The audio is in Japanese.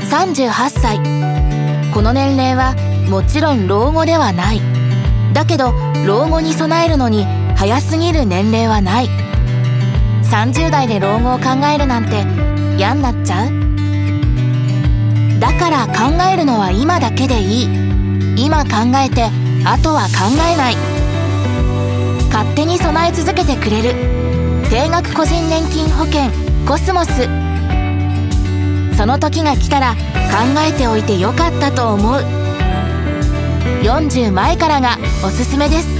38歳。この年齢はもちろん老後ではない。だけど老後に備えるのに早すぎる年齢はない。30代で老後を考えるなんて嫌になっちゃう？だから考えるのは今だけでいい。今考えてあとは考えない。勝手に備え続けてくれる定額個人年金保険コスモス。その時が来たら考えておいてよかったと思う。40前からがおすすめです。